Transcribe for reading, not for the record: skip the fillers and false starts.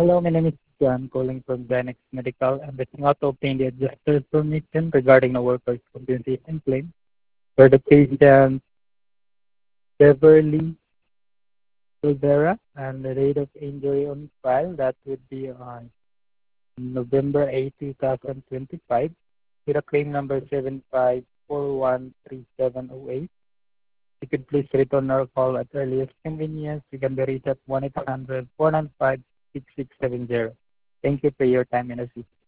Hello, my name is John, calling from Ganex Medical. I'm reaching out to obtain the adjuster's permission regarding a workers' compensation claim for the patient Beverly Silvera, and the date of injury on file that would be on November 8, 2025, with a claim number 75413708. You could please return our call at earliest convenience. You can be reached at 1-800-495-6670. Thank you for your time and assistance.